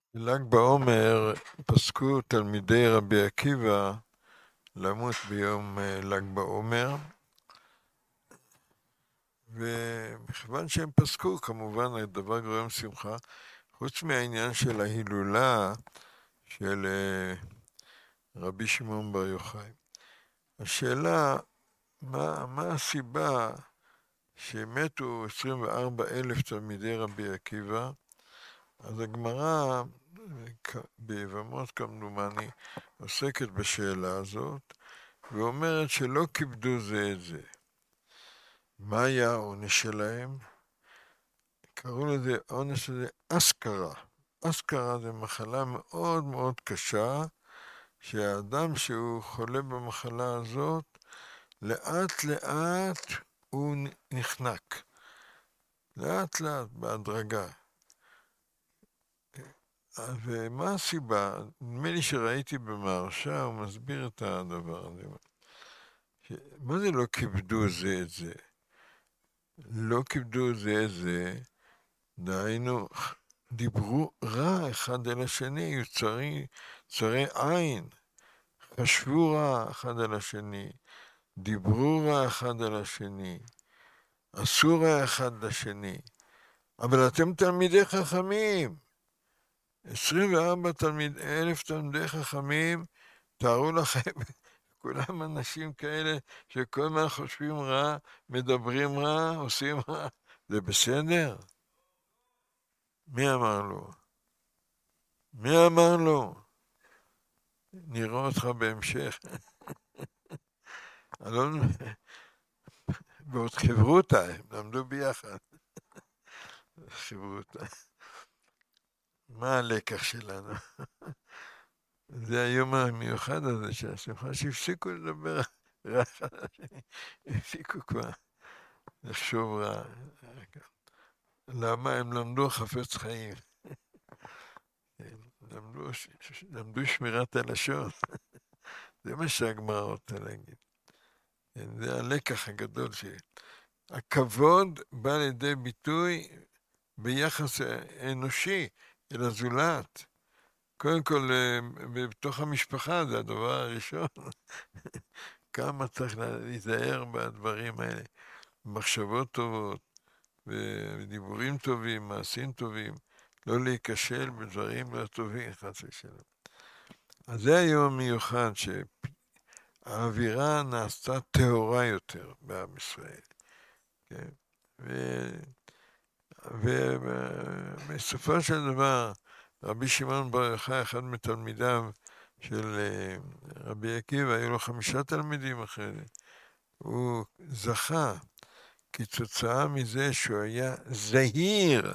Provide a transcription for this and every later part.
בל"ג בעומר פסקו תלמידי רבי עקיבא למות ביום ל"ג בעומר, ומכיוון שהם פסקו, כמובן הדבר גורם שמחה, חוץ מהעניין של ההילולה של רבי שמעון בר יוחאי. השאלה, מה הסיבה שמתו 24,000 תלמידי רבי עקיבא? אז הגמרא ביבמות כמדומני עוסקת בשאלה הזאת, ואומרת שלא כיבדו זה את זה. מה היה העונש שלהם? קראו לזה, העונש הזה אסקרה. אסקרה זה מחלה מאוד מאוד קשה, שהאדם שהוא חולה במחלה הזאת, לאט לאט הוא נחנק. לאט לאט, בהדרגה. ומה הסיבה? נדמה לי שראיתי במהרש"א, הוא מסביר את הדבר הזה. מה זה לא כיבדו זה את זה? לא כיבדו זה את זה, דהיינו, דיברו רע אחד אל השני, היו צרי עין, חשבו רע אחד אל השני, דיברו רע אחד אל השני, עשו רע אחד לשני. אבל אתם תלמידי חכמים, 24,000 תלמידי חכמים, תארו לכם, כולם אנשים כאלה שכל הזמן חושבים רע, מדברים רע, עושים רע, זה בסדר? מי אמר לו? מי אמר לו? נראה אותך בהמשך. אלון, ועוד חברותה, הם למדו ביחד. חברותה. מה הלקח שלנו? זה היום המיוחד הזה שהשמחה שהפסיקו לדבר רע אחד לשני, הפסיקו כבר לחשוב רע. למה? הם למדו חפץ חיים. למדו שמירת הלשון. זה מה שהגמרא רוצה להגיד. זה הלקח הגדול הכבוד בא לידי ביטוי ביחס אנושי אל הזולת. קודם כל, בתוך המשפחה זה הדבר הראשון. כמה צריך להיזהר בדברים האלה. מחשבות טובות, ודיבורים טובים, מעשים טובים, לא להיכשל בדברים לא טובים, חס ושלום. אז זה היום המיוחד שהאווירה נעשתה טהורה יותר בעם ישראל. כן? ובסופו של דבר, רבי שמעון בר יוחאי, אחד מתלמידיו של רבי עקיבא, היו לו 5 תלמידים אחרי זה. הוא זכה כתוצאה מזה שהוא היה זהיר.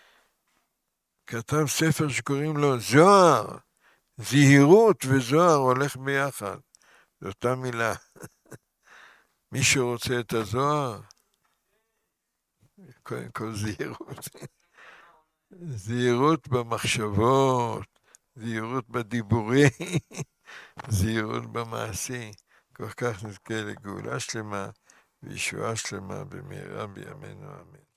כתב ספר שקוראים לו זוהר. זהירות וזוהר הולך ביחד. זו אותה מילה. מי שרוצה את הזוהר, קודם כל זהירות. זהירות במחשבות, זהירות בדיבורים, זהירות במעשים. כל כך נזכה לגאולה שלמה וישועה שלמה במהרה בימינו אמן.